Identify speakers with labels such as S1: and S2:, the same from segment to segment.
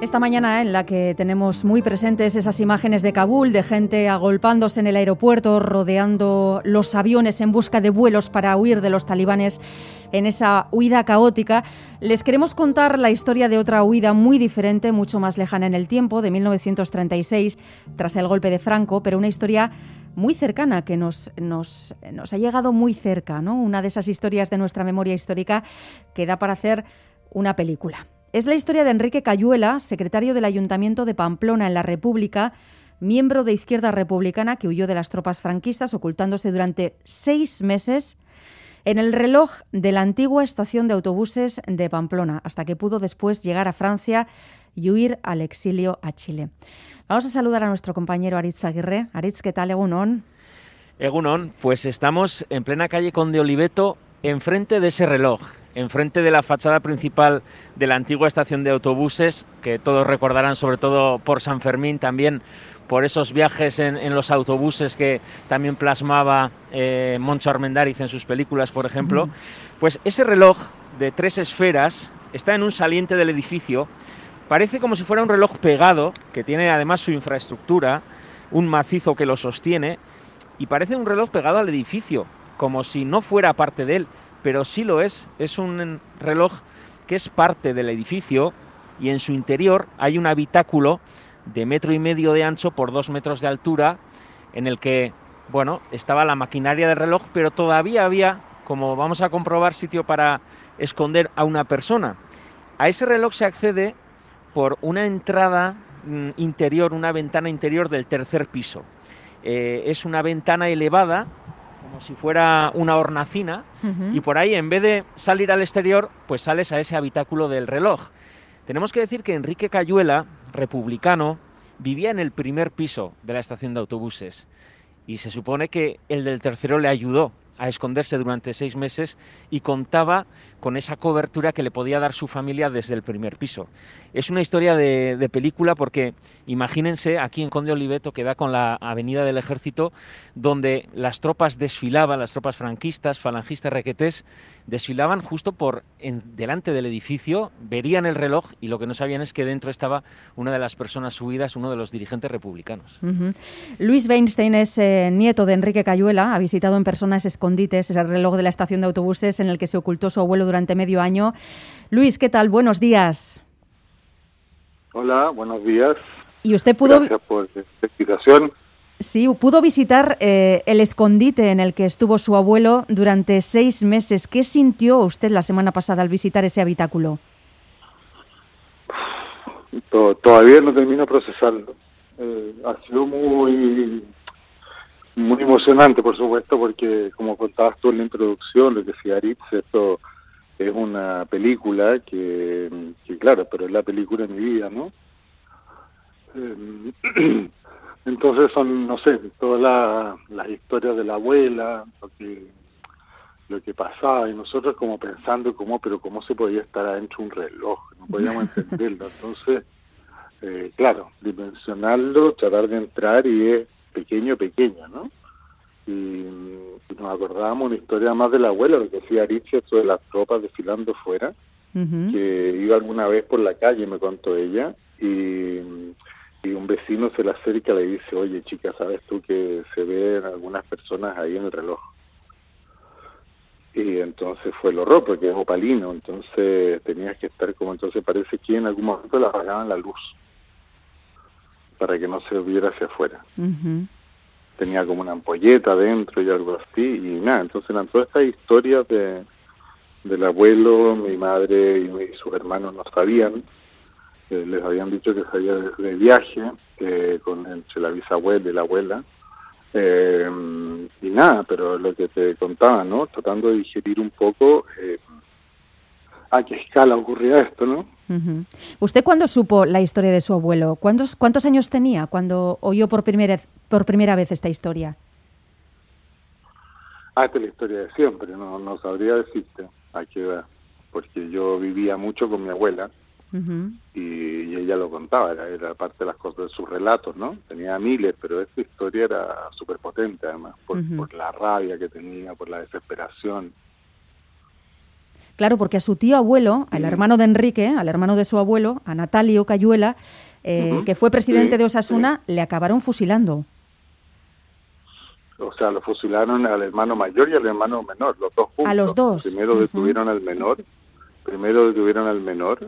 S1: Esta mañana en la que tenemos muy presentes esas imágenes de Kabul, de gente agolpándose en el aeropuerto, rodeando los aviones en busca de vuelos para huir de los talibanes en esa huida caótica, les queremos contar la historia de otra huida muy diferente, mucho más lejana en el tiempo, de 1936, tras el golpe de Franco, pero una historia muy cercana, que nos ha llegado muy cerca, ¿no? Una de esas historias de nuestra memoria histórica que da para hacer una película. Es la historia de Enrique Cayuela, secretario del Ayuntamiento de Pamplona en la República, miembro de Izquierda Republicana que huyó de las tropas franquistas, ocultándose durante 6 meses en el reloj de la antigua estación de autobuses de Pamplona, hasta que pudo después llegar a Francia y huir al exilio a Chile. Vamos a saludar a nuestro compañero Aritz Aguirre. Aritz, ¿qué tal? Egunon.
S2: Egunon, pues estamos en plena calle Conde Oliveto, enfrente de ese reloj, enfrente de la fachada principal de la antigua estación de autobuses, que todos recordarán, sobre todo por San Fermín, también por esos viajes en los autobuses que también plasmaba Moncho Armendáriz en sus películas, por ejemplo. Pues ese reloj de 3 esferas está en un saliente del edificio. Parece como si fuera un reloj pegado, que tiene además su infraestructura, un macizo que lo sostiene, y parece un reloj pegado al edificio, como si no fuera parte de él, pero sí lo es. Es un reloj que es parte del edificio y en su interior hay un habitáculo de 1,5 metros de ancho por 2 metros de altura, en el que, bueno, estaba la maquinaria del reloj, pero todavía había, como vamos a comprobar, sitio para esconder a una persona. A ese reloj se accede por una entrada interior, una ventana interior del 3er piso. Es una ventana elevada, como si fuera una hornacina, y por ahí, en vez de salir al exterior, pues sales a ese habitáculo del reloj. Tenemos que decir que Enrique Cayuela, republicano, vivía en el 1er piso de la estación de autobuses, y se supone que el del tercero le ayudó a esconderse durante 6 meses y contaba con esa cobertura que le podía dar su familia desde el 1er piso. Es una historia de película, porque imagínense aquí en Conde Oliveto, que da con la Avenida del Ejército, donde las tropas desfilaban, las tropas franquistas, falangistas, requetés, desfilaban justo delante del edificio, verían el reloj y lo que no sabían es que dentro estaba una de las personas huidas, uno de los dirigentes republicanos.
S1: Luis Weinstein es nieto de Enrique Cayuela, ha visitado en persona ese escondites, ese reloj de la estación de autobuses en el que se ocultó su abuelo durante medio año. Luis, ¿qué tal? Buenos días.
S3: Hola, buenos días.
S1: ¿Y usted pudo...
S3: Gracias por esta invitación.
S1: Sí, pudo visitar el escondite en el que estuvo su abuelo durante 6 meses. ¿Qué sintió usted la semana pasada al visitar ese habitáculo?
S3: Todavía no termino de procesarlo. Ha sido muy emocionante, por supuesto, porque como contabas tú en la introducción, lo que decía Aritz, esto es una película que claro, pero es la película de mi vida, ¿no? Entonces son, no sé, todas las historias de la abuela, lo que pasaba, y nosotros como pensando cómo se podía estar adentro de un reloj, no podíamos entenderlo. Entonces, claro, dimensionarlo, tratar de entrar, y es pequeño, ¿no? Y nos acordábamos una historia más de la abuela, lo que decía Aricia, esto de las tropas desfilando fuera, que iba alguna vez por la calle, me contó ella, y un vecino se le acerca y le dice: oye, chica, ¿sabes tú que se ven algunas personas ahí en el reloj? Y entonces fue el horror, porque es opalino, entonces tenías que estar como, entonces parece que en algún momento le apagaban la luz para que no se viera hacia afuera. Tenía como una ampolleta adentro y algo así, y nada, entonces eran todas estas historias del abuelo. Mi madre y sus hermanos no sabían, les habían dicho que se había de viaje entre la bisabuela y la abuela, y nada, pero lo que te contaba, ¿no? Tratando de digerir un poco a qué escala ocurría esto, ¿no?
S1: ¿Usted cuándo supo la historia de su abuelo? ¿Cuántos años tenía cuando oyó por primera vez esta historia?
S3: Esta es la historia de siempre, no sabría decirte a qué edad, porque yo vivía mucho con mi abuela, y ella lo contaba, era parte de las cosas de sus relatos, ¿no? Tenía miles, pero esta historia era súper potente, además, por la rabia que tenía, por la desesperación.
S1: Claro, porque a su tío abuelo, al hermano de Enrique, al hermano de su abuelo, a Natalio Cayuela, que fue presidente de Osasuna, le acabaron fusilando.
S3: O sea, lo fusilaron al hermano mayor y al hermano menor, los dos juntos.
S1: A los dos.
S3: Primero detuvieron al menor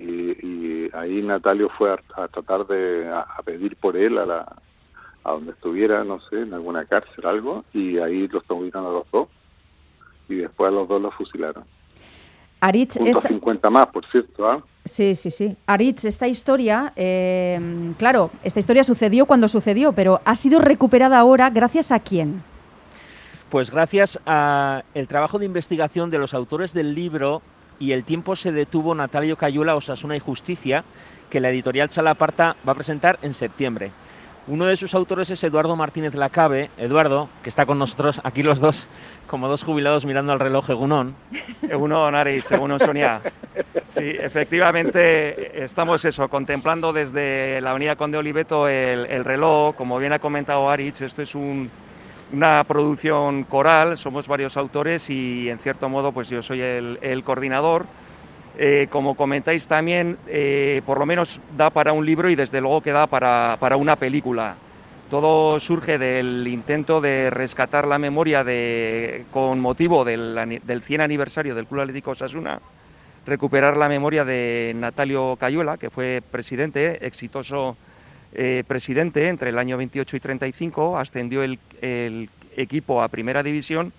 S3: y ahí Natalio fue a tratar a pedir por él a donde estuviera, no sé, en alguna cárcel o algo, y ahí los tuvieron a los dos y después a los dos los fusilaron.
S1: Aritz,
S3: 50 más, por cierto, ¿ah?
S1: Sí. Aritz, esta historia, claro, esta historia sucedió cuando sucedió, pero ha sido recuperada ahora gracias a ¿quién?
S2: Pues gracias al trabajo de investigación de los autores del libro Y el tiempo se detuvo, Natalio Cayuela, Osasuna y Justicia, que la editorial Chalaparta va a presentar en septiembre. Uno de sus autores es Eduardo Martínez Lacabe. Eduardo, que está con nosotros aquí los dos, como dos jubilados mirando al reloj. Egunon.
S4: Egunon, Aritz, egunon, Sonia. Sí, efectivamente, estamos contemplando desde la avenida Conde Oliveto el reloj. Como bien ha comentado Aritz, esto es una producción coral, somos varios autores y en cierto modo pues yo soy el coordinador. Como comentáis también, por lo menos da para un libro y desde luego que da para una película. Todo surge del intento de rescatar la memoria con motivo del 100 aniversario del Club Atlético Osasuna, recuperar la memoria de Natalio Cayuela, que fue presidente, exitoso presidente entre el año 28 y 35, ascendió el equipo a Primera División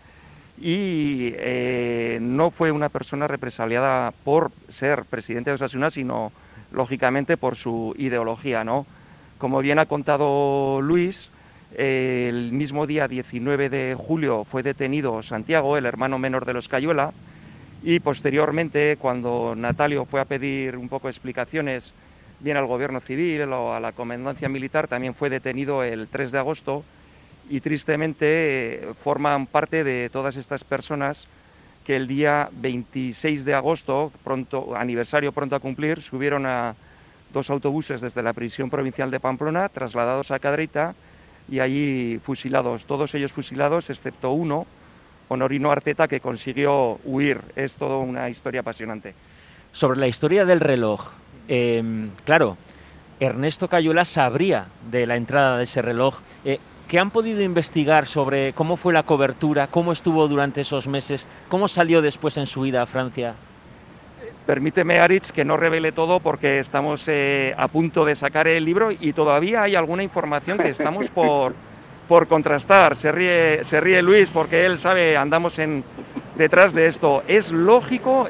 S4: y no fue una persona represaliada por ser presidente de Osasuna, sino lógicamente por su ideología, ¿no? Como bien ha contado Luis, el mismo día 19 de julio fue detenido Santiago, el hermano menor de los Cayuela, y posteriormente, cuando Natalio fue a pedir un poco de explicaciones bien al gobierno civil o a la comandancia militar, también fue detenido el 3 de agosto, y tristemente forman parte de todas estas personas que el día 26 de agosto, aniversario pronto a cumplir, subieron a 2 autobuses desde la prisión provincial de Pamplona, trasladados a Cadreita y allí fusilados, todos ellos fusilados, excepto uno, Honorino Arteta, que consiguió huir. Es toda una historia apasionante.
S2: Sobre la historia del reloj, claro, Ernesto Cayuela sabría de la entrada de ese reloj. ¿Qué han podido investigar sobre cómo fue la cobertura, cómo estuvo durante esos meses, cómo salió después en su ida a Francia?
S4: Permíteme, Aritz, que no revele todo porque estamos a punto de sacar el libro y todavía hay alguna información que estamos por contrastar. Se ríe Luis porque él sabe, andamos detrás de esto. Es lógico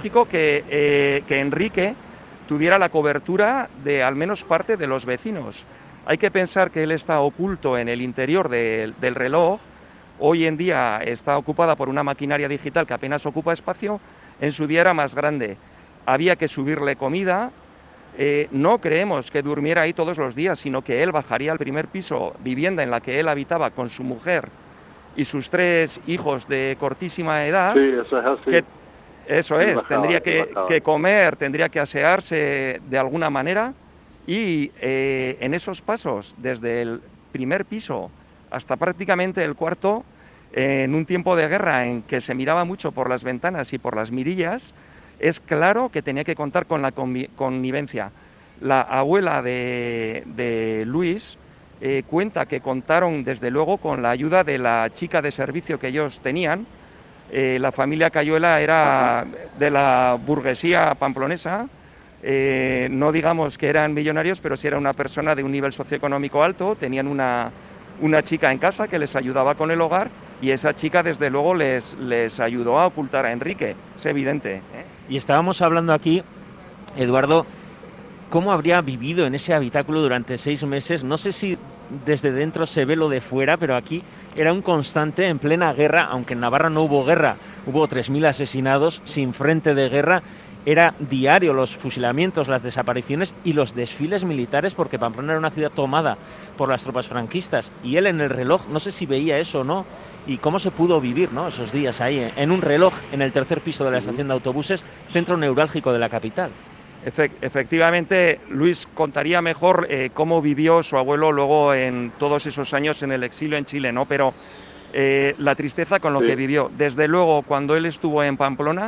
S4: que Enrique tuviera la cobertura de al menos parte de los vecinos. Hay que pensar que él está oculto en el interior del reloj. Hoy en día está ocupada por una maquinaria digital que apenas ocupa espacio. En su día era más grande. Había que subirle comida. No creemos que durmiera ahí todos los días, sino que él bajaría al primer piso, vivienda en la que él habitaba con su mujer y sus 3 hijos de cortísima edad.
S3: Sí, eso es así.
S4: Eso es, tendría que comer, tendría que asearse de alguna manera. Y en esos pasos, desde el primer piso hasta prácticamente el cuarto, en un tiempo de guerra en que se miraba mucho por las ventanas y por las mirillas, es claro que tenía que contar con la connivencia. La abuela de Luis cuenta que contaron desde luego con la ayuda de la chica de servicio que ellos tenían. La familia Cayuela era de la burguesía pamplonesa. No digamos que eran millonarios, pero sí era una persona de un nivel socioeconómico alto. Tenían una chica en casa que les ayudaba con el hogar y esa chica desde luego les ayudó a ocultar a Enrique, es evidente.
S2: Y estábamos hablando aquí, Eduardo, cómo habría vivido en ese habitáculo durante 6 meses. No sé si desde dentro se ve lo de fuera, pero aquí era un constante en plena guerra, aunque en Navarra no hubo guerra, hubo 3.000 asesinados sin frente de guerra. Era diario los fusilamientos, las desapariciones y los desfiles militares, porque Pamplona era una ciudad tomada por las tropas franquistas. Y él en el reloj, no sé si veía eso o no, y cómo se pudo vivir, ¿no?, esos días ahí, en un reloj, en el 3er piso de la estación de autobuses, centro neurálgico de la capital.
S4: Efectivamente, Luis contaría mejor cómo vivió su abuelo luego en todos esos años en el exilio en Chile, ¿no? Pero la tristeza con lo que vivió. Desde luego, cuando él estuvo en Pamplona,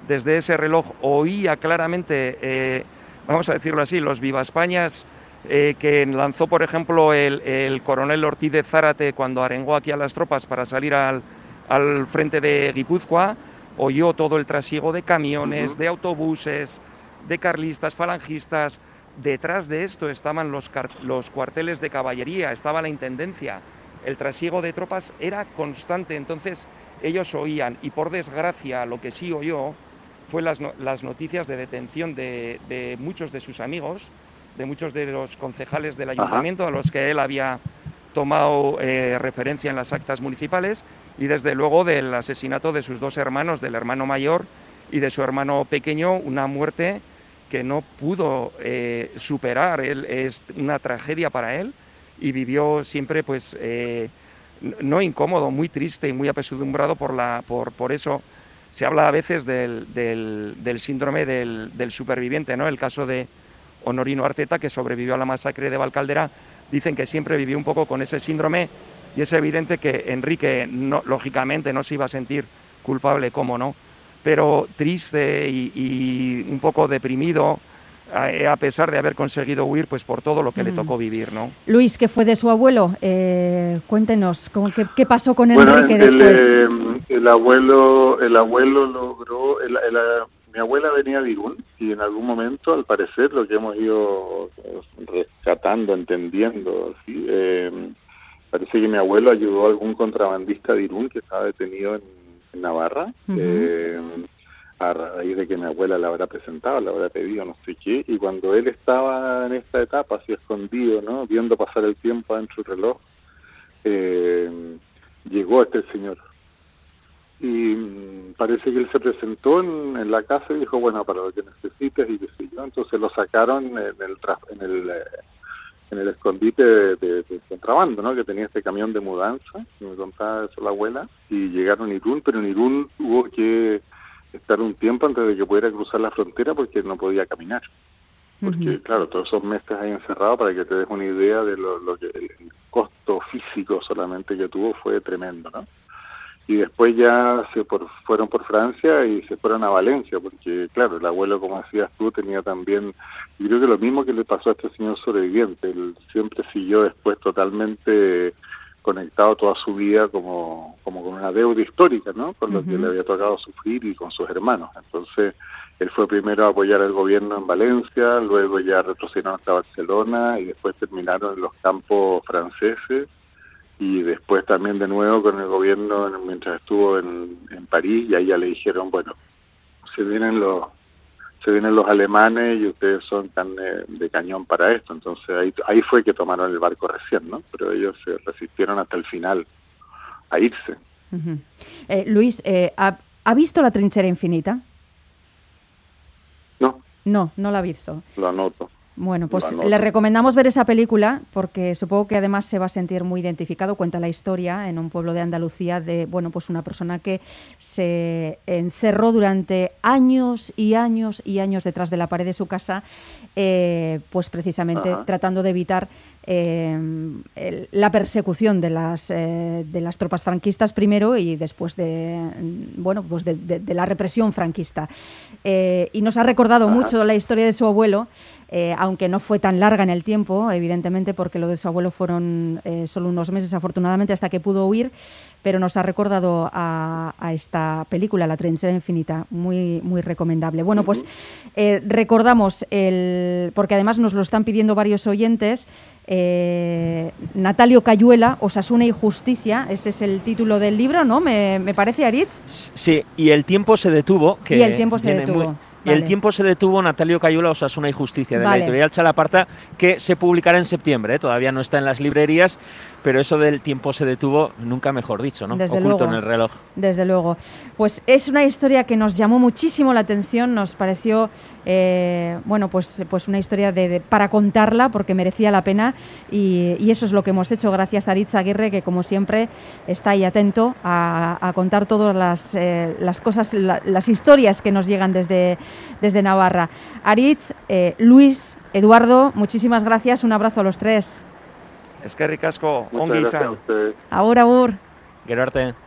S4: desde ese reloj oía claramente, vamos a decirlo así, los Viva Españas que lanzó, por ejemplo, el coronel Ortiz de Zárate cuando arengó aquí a las tropas para salir al frente de Guipúzcoa. Oyó todo el trasiego de camiones, de autobuses, de carlistas, falangistas. Detrás de esto estaban los cuarteles de caballería, estaba la intendencia. El trasiego de tropas era constante, entonces ellos oían, y por desgracia lo que sí oyó fue las noticias de detención de muchos de sus amigos, de muchos de los concejales del ayuntamiento a los que él había tomado referencia en las actas municipales, y desde luego del asesinato de sus dos hermanos, del hermano mayor y de su hermano pequeño, una muerte que no pudo superar. Es una tragedia para él y vivió siempre pues no incómodo, muy triste y muy apesadumbrado por eso. Se habla a veces del síndrome del superviviente, ¿no? El caso de Honorino Arteta, que sobrevivió a la masacre de Valcaldera, dicen que siempre vivió un poco con ese síndrome, y es evidente que Enrique, lógicamente, no se iba a sentir culpable, cómo no, pero triste y un poco deprimido, a pesar de haber conseguido huir, pues por todo lo que le tocó vivir, ¿no?
S1: Luis, ¿qué fue de su abuelo? Cuéntenos, ¿qué pasó con Enrique después?
S3: El abuelo logró... Mi abuela venía de Irún, y en algún momento, al parecer, lo que hemos ido rescatando, entendiendo, ¿sí? Parece que mi abuelo ayudó a algún contrabandista de Irún que estaba detenido en Navarra, a raíz de que mi abuela la habrá presentado, la habrá pedido, no sé qué, y cuando él estaba en esta etapa, así escondido, ¿no?, viendo pasar el tiempo adentro del reloj, llegó este señor. Y parece que él se presentó en la casa y dijo, bueno, para lo que necesites, y qué sé yo. Entonces lo sacaron en el escondite de contrabando, ¿no?, que tenía este camión de mudanza, me contaba eso la abuela, y llegaron a Irún, pero en Irún hubo que estar un tiempo antes de que pudiera cruzar la frontera porque no podía caminar. Porque, claro, todos esos meses ahí encerrado, para que te des una idea de lo que el costo físico solamente que tuvo fue tremendo, ¿no? Y después ya fueron por Francia y se fueron a Valencia, porque, claro, el abuelo, como decías tú, tenía también, y creo que lo mismo que le pasó a este señor sobreviviente, él siempre siguió después totalmente conectado toda su vida como con una deuda histórica, ¿no?, con lo que le había tocado sufrir y con sus hermanos. Entonces, él fue primero a apoyar al gobierno en Valencia, luego ya retrocedieron hasta Barcelona y después terminaron en los campos franceses, y después también de nuevo con el gobierno mientras estuvo en París, y ahí ya le dijeron, bueno, se vienen los alemanes y ustedes son carne de cañón para esto. Entonces ahí fue que tomaron el barco recién, ¿no? Pero ellos se resistieron hasta el final a irse.
S1: Luis, ¿ha visto La trinchera infinita?
S3: No.
S1: No la ha visto.
S3: Lo anoto.
S1: Bueno, pues le recomendamos ver esa película porque supongo que además se va a sentir muy identificado. Cuenta la historia en un pueblo de Andalucía de, bueno, pues una persona que se encerró durante años y años y años detrás de la pared de su casa, pues precisamente tratando de evitar la persecución de las tropas franquistas primero y después de la represión franquista. Y nos ha recordado mucho la historia de su abuelo, aunque no fue tan larga en el tiempo, evidentemente, porque lo de su abuelo fueron solo unos meses, afortunadamente, hasta que pudo huir, pero nos ha recordado a esta película, La trinchera infinita, muy, muy recomendable. Bueno, pues recordamos, porque además nos lo están pidiendo varios oyentes, Natalio Cayuela, Osasuna y Justicia, ese es el título del libro, ¿no? Me parece, Aritz.
S2: Sí, y El tiempo se detuvo.
S1: Y El tiempo se detuvo.
S2: Y El tiempo se detuvo, Natalio Cayuela, Osasuna y Justicia, de la editorial Chalaparta, que se publicará en septiembre, todavía no está en las librerías, pero eso del tiempo se detuvo, nunca mejor dicho, ¿no?
S1: Desde
S2: oculto
S1: luego,
S2: en el reloj.
S1: Desde luego. Pues es una historia que nos llamó muchísimo la atención, nos pareció, pues una historia para contarla, porque merecía la pena, y eso es lo que hemos hecho, gracias a Aritz Aguirre, que como siempre está ahí atento a contar todas las cosas, las historias que nos llegan desde Navarra. Aritz, Luis, Eduardo, muchísimas gracias, un abrazo a los tres.
S4: Eskerrik asko, ongi izan.
S1: Agur, agur.
S2: Gero arte.